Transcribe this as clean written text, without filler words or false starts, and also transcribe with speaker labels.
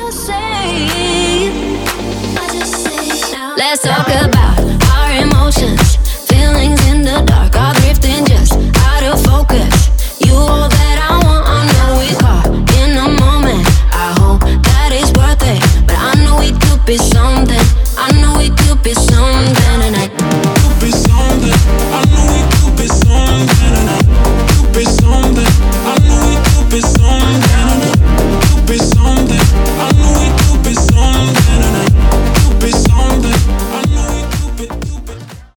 Speaker 1: Let's talk about our emotions, feelings in the dark, all drifting just out of focus. You all that I want, I know we caught in a moment. I hope that it's worth it, but I know we could be something. I know we could be something tonight.
Speaker 2: Could be something.